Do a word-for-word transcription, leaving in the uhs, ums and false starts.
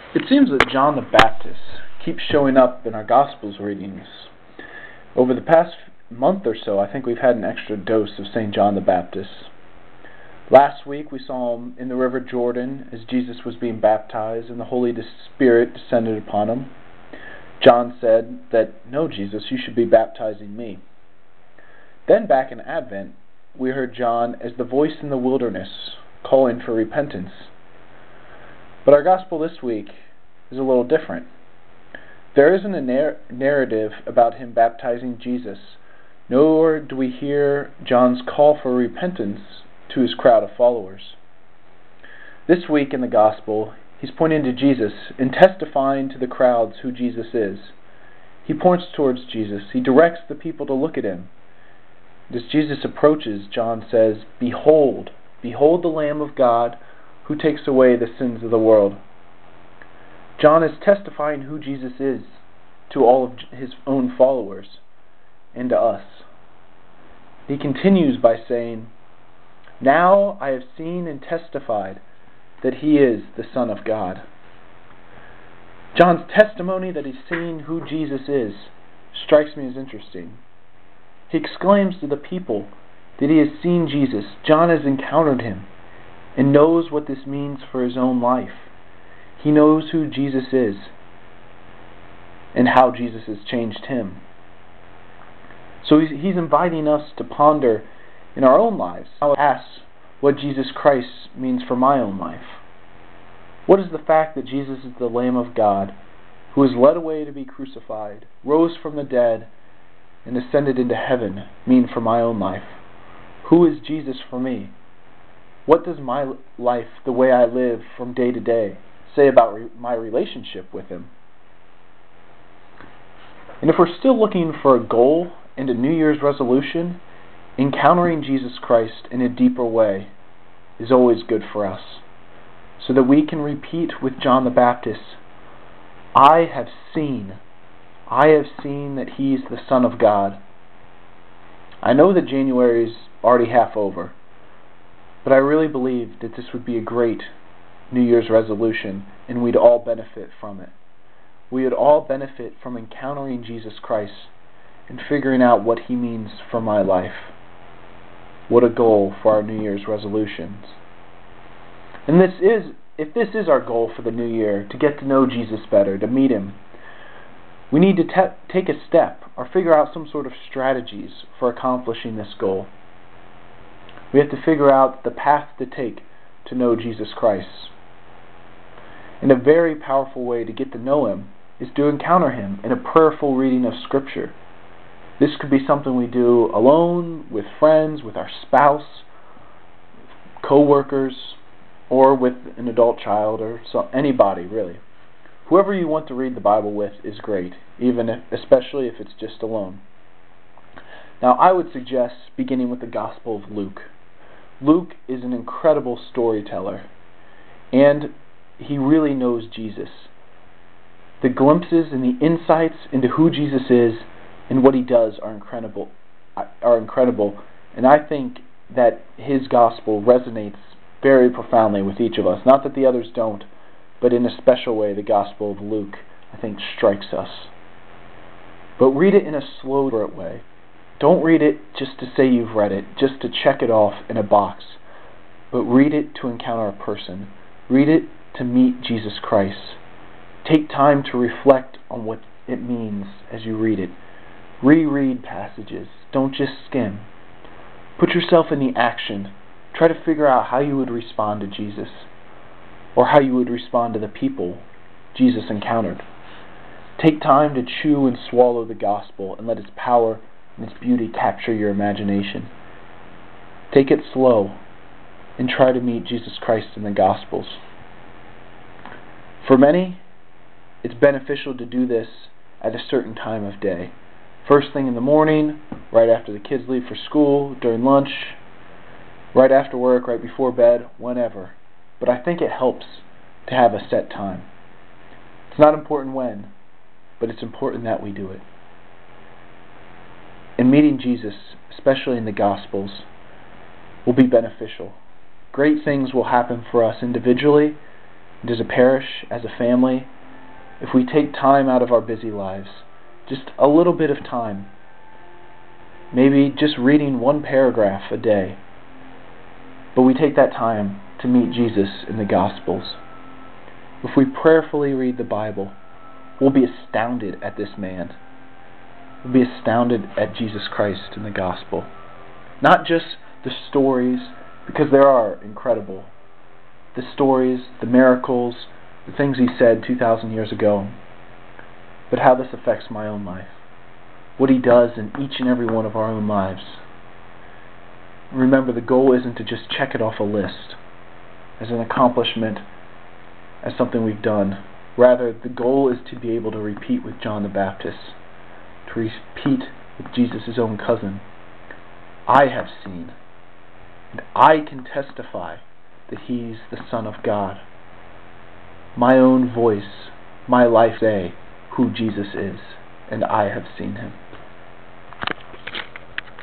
It seems that John the Baptist keeps showing up in our Gospels readings. Over the past month or so, I think we've had an extra dose of Saint John the Baptist. Last week we saw him in the River Jordan as Jesus was being baptized and the Holy Spirit descended upon him. John said that, "No, Jesus, you should be baptizing me." Then back in Advent, we heard John as the voice in the wilderness calling for repentance. But our gospel this week is a little different. There isn't a nar- narrative about him baptizing Jesus, nor do we hear John's call for repentance to his crowd of followers. This week in the gospel, he's pointing to Jesus and testifying to the crowds who Jesus is. He points towards Jesus. He directs the people to look at him. As Jesus approaches, John says, "Behold, behold the Lamb of God who takes away the sins of the world." John is testifying who Jesus is to all of his own followers and to us. He continues by saying, "Now I have seen and testified that he is the Son of God." John's testimony that he's seen who Jesus is strikes me as interesting. He exclaims to the people that he has seen Jesus. John has encountered him and knows what this means for his own life. He knows who Jesus is and how Jesus has changed him. So he's, he's inviting us to ponder in our own lives. I would ask what Jesus Christ means for my own life. What does the fact that Jesus is the Lamb of God, who was led away to be crucified, rose from the dead, and ascended into heaven, mean for my own life? Who is Jesus for me? What does my life, the way I live from day to day, say about re- my relationship with him? And if we're still looking for a goal and a New Year's resolution, encountering Jesus Christ in a deeper way is always good for us, so that we can repeat with John the Baptist, I have seen, I have seen that he is the Son of God. I know that January is already half over, but I really believe that this would be a great New Year's resolution, and we'd all benefit from it. We would all benefit from encountering Jesus Christ and figuring out what he means for my life. What a goal for our New Year's resolutions. And this is, if this is our goal for the new year, to get to know Jesus better, to meet him, we need to te- take a step or figure out some sort of strategies for accomplishing this goal. We have to figure out the path to take to know Jesus Christ. And a very powerful way to get to know him is to encounter him in a prayerful reading of Scripture. This could be something we do alone, with friends, with our spouse, co-workers, or with an adult child, or so, anybody really. Whoever you want to read the Bible with is great, even if, especially if it's just alone. Now I would suggest beginning with the Gospel of Luke. Luke is an incredible storyteller, and he really knows Jesus. The glimpses and the insights into who Jesus is and what he does are incredible, are incredible, and I think that his gospel resonates very profoundly with each of us. Not that the others don't, but in a special way, the Gospel of Luke, I think, strikes us. But read it in a slow way. Don't read it just to say you've read it, just to check it off in a box, but read it to encounter a person. Read it to meet Jesus Christ. Take time to reflect on what it means as you read it. Reread passages. Don't just skim. Put yourself in the action. Try to figure out how you would respond to Jesus, or how you would respond to the people Jesus encountered. Take time to chew and swallow the gospel and let its power and its beauty capture your imagination. Take it slow and try to meet Jesus Christ in the Gospels. For many, it's beneficial to do this at a certain time of day. First thing in the morning, right after the kids leave for school, during lunch, right after work, right before bed, whenever. But I think it helps to have a set time. It's not important when, but it's important that we do it. And meeting Jesus, especially in the Gospels, will be beneficial. Great things will happen for us individually, And as a parish, as a family, if we take time out of our busy lives, just a little bit of time, maybe just reading one paragraph a day, but we take that time to meet Jesus in the Gospels. If we prayerfully read the Bible, we'll be astounded at this man. We'll be astounded at Jesus Christ in the Gospel. Not just the stories, because they are incredible. The stories, the miracles, the things he said two thousand years ago, but how this affects my own life. What he does in each and every one of our own lives. Remember, the goal isn't to just check it off a list as an accomplishment, as something we've done. Rather, the goal is to be able to repeat with John the Baptist, to repeat with Jesus' own cousin. I have seen, and I can testify that he's the Son of God. My own voice, my life say who Jesus is, and I have seen him.